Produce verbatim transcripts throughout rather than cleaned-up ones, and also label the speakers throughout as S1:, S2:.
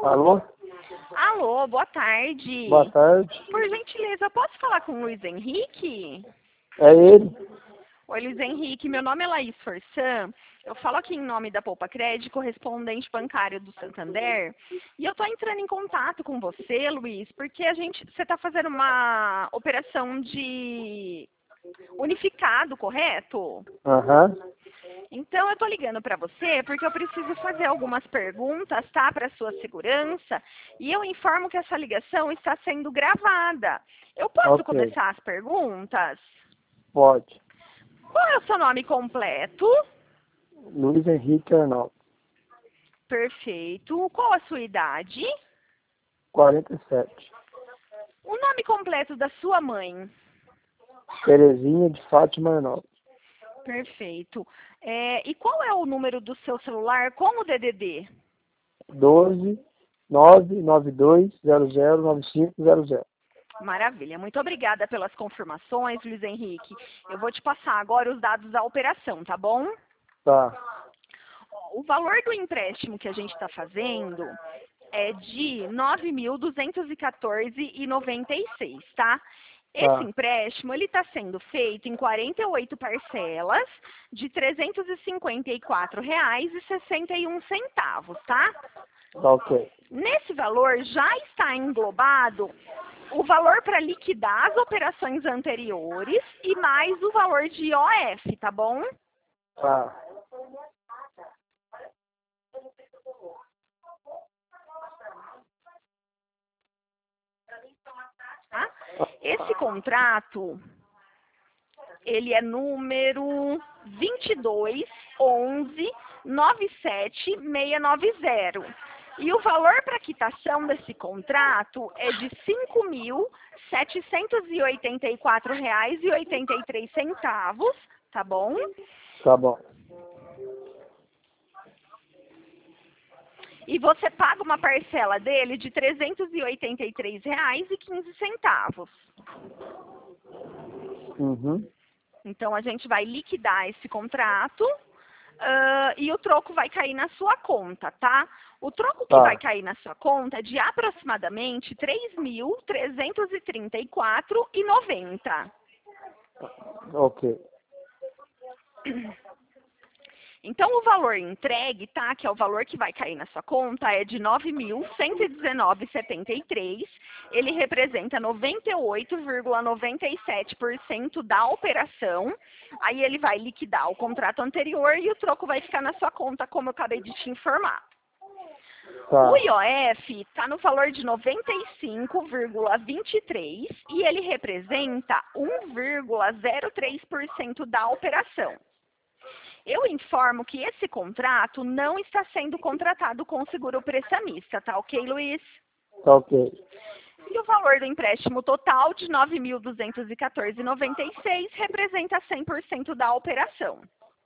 S1: Alô?
S2: Alô, boa tarde.
S1: Boa tarde.
S2: Por gentileza, eu posso falar com o Luiz Henrique?
S1: É ele?
S2: Oi, Luiz Henrique, meu nome é Laís Forçan. Eu falo aqui em nome da Poupa Crédito, correspondente bancário do Santander. E eu estou entrando em contato com você, Luiz, porque a gente, você está fazendo uma operação de unificado, correto?
S1: Aham.
S2: Então, eu estou ligando para você porque eu preciso fazer algumas perguntas, tá? Para sua segurança. E eu informo que essa ligação está sendo gravada. Eu posso
S1: Ok.
S2: começar as perguntas?
S1: Pode.
S2: Qual é o seu nome completo?
S1: Luiz Henrique Arnaldo.
S2: Perfeito. Qual a sua idade?
S1: quarenta e sete.
S2: O nome completo da sua mãe?
S1: Terezinha de Fátima Arnaldo.
S2: Perfeito. É, e qual é o número do seu celular com o D D D?
S1: doze nove nove dois zero zero nove cinco zero zero.
S2: Maravilha. Muito obrigada pelas confirmações, Luiz Henrique. Eu vou te passar agora os dados da operação, tá bom?
S1: Tá.
S2: Ó, o valor do empréstimo que a gente está fazendo é de nove mil duzentos e quatorze reais e noventa e seis centavos, tá? Esse
S1: Tá.
S2: empréstimo ele está sendo feito em quarenta e oito parcelas de trezentos e cinquenta e quatro reais e sessenta e um centavos, tá?
S1: Tá ok.
S2: Nesse valor já está englobado o valor para liquidar as operações anteriores e mais o valor de I O F, tá bom?
S1: Tá.
S2: Tá? Esse contrato, ele é número vinte e dois onze nove sete seis nove zero. E o valor para quitação desse contrato é de cinco mil setecentos e oitenta e quatro reais e oitenta e três centavos, tá bom?
S1: Tá bom.
S2: E você paga uma parcela dele de trezentos e oitenta e três reais e quinze centavos.
S1: Uhum.
S2: Então, a gente vai liquidar esse contrato uh, e o troco vai cair na sua conta, tá? O troco que
S1: Tá.
S2: vai cair na sua conta é de aproximadamente três mil trezentos e trinta e quatro reais e noventa centavos.
S1: Ok.
S2: Então, o valor entregue, tá? Que é o valor que vai cair na sua conta, é de nove mil cento e dezenove reais e setenta e três centavos. Ele representa noventa e oito vírgula noventa e sete por cento da operação. Aí ele vai liquidar o contrato anterior e o troco vai ficar na sua conta, como eu acabei de te informar.
S1: Tá.
S2: O I O F está no valor de noventa e cinco vírgula vinte e três e ele representa um vírgula zero três por cento da operação. Eu informo que esse contrato não está sendo contratado com seguro prestamista, tá ok, Luiz?
S1: Tá ok.
S2: E o valor do empréstimo total de nove mil duzentos e quatorze reais e noventa e seis centavos representa cem por cento da operação.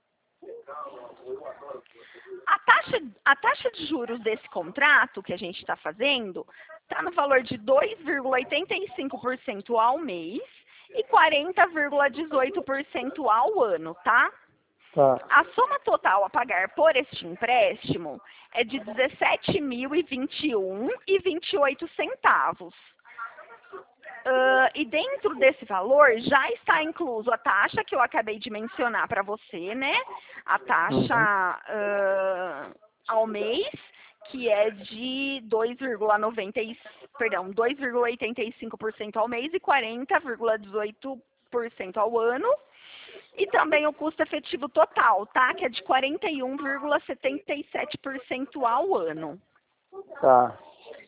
S2: A taxa, a taxa de juros desse contrato que a gente está fazendo está no valor de dois vírgula oitenta e cinco por cento ao mês e quarenta vírgula dezoito por cento ao ano, tá?
S1: Tá.
S2: A soma total a pagar por este empréstimo é de dezessete mil e vinte e um reais e vinte e oito centavos. Uh, e dentro desse valor já está incluso a taxa que eu acabei de mencionar para você, né? A taxa uh, ao mês, que é de dois vírgula noventa, perdão, dois vírgula oitenta e cinco por cento ao mês e quarenta vírgula dezoito por cento ao ano. E também o custo efetivo total, tá? Que é de quarenta e um vírgula setenta e sete por cento ao ano.
S1: Tá.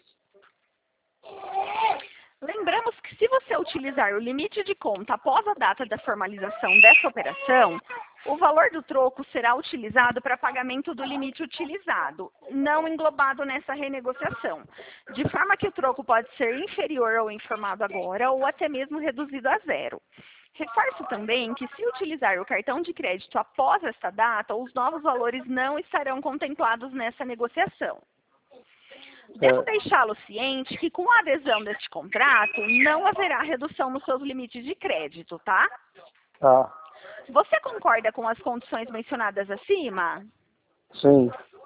S2: Lembramos que se você utilizar o limite de conta após a data da formalização dessa operação, o valor do troco será utilizado para pagamento do limite utilizado, não englobado nessa renegociação, de forma que o troco pode ser inferior ao informado agora ou até mesmo reduzido a zero. Reforço também que se utilizar o cartão de crédito após esta data, os novos valores não estarão contemplados nessa negociação. Devo deixá-lo ciente que com a adesão deste contrato, não haverá redução nos seus limites de crédito, tá?
S1: Tá.
S2: Você concorda com as condições mencionadas acima?
S1: Sim.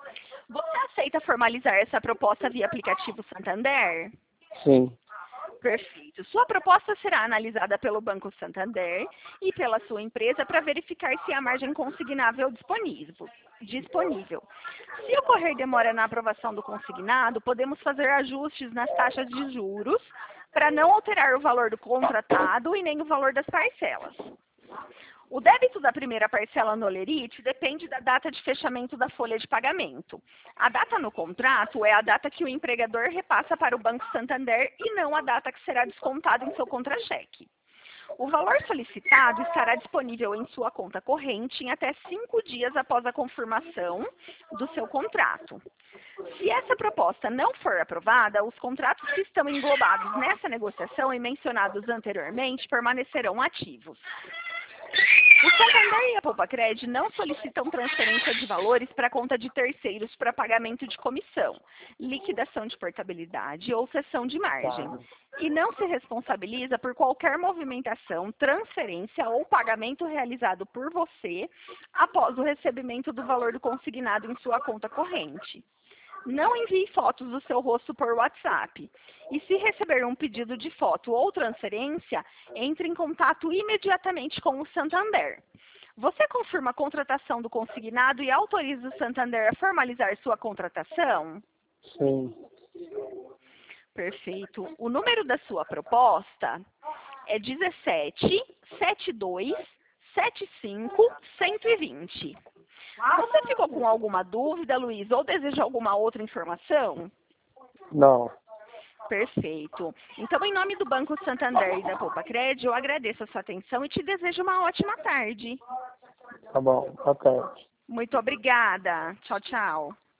S2: Você aceita formalizar essa proposta via aplicativo Santander?
S1: Sim.
S2: Perfeito. Sua proposta será analisada pelo Banco Santander e pela sua empresa para verificar se há margem consignável disponível. disponível. Se ocorrer demora na aprovação do consignado, podemos fazer ajustes nas taxas de juros para não alterar o valor do contratado e nem o valor das parcelas. O débito da primeira parcela no Olerite depende da data de fechamento da folha de pagamento. A data no contrato é a data que o empregador repassa para o Banco Santander e não a data que será descontada em seu contra-cheque. O valor solicitado estará disponível em sua conta corrente em até cinco dias após a confirmação do seu contrato. Se essa proposta não for aprovada, os contratos que estão englobados nessa negociação e mencionados anteriormente permanecerão ativos. O Santander e a Poupacred não solicitam transferência de valores para conta de terceiros para pagamento de comissão, liquidação de portabilidade ou cessão de margem, e não se responsabiliza por qualquer movimentação, transferência ou pagamento realizado por você após o recebimento do valor do consignado em sua conta corrente. Não envie fotos do seu rosto por WhatsApp. E se receber um pedido de foto ou transferência, entre em contato imediatamente com o Santander. Você confirma a contratação do consignado e autoriza o Santander a formalizar sua contratação?
S1: Sim.
S2: Perfeito. O número da sua proposta é dezessete, setenta e dois, setenta e cinco, cento e vinte. Você ficou com alguma dúvida, Luiz, ou deseja alguma outra informação?
S1: Não.
S2: Perfeito. Então, em nome do Banco Santander e da Poupacred, eu agradeço a sua atenção e te desejo uma ótima tarde.
S1: Tá bom. Boa tarde.
S2: Muito obrigada. Tchau, tchau.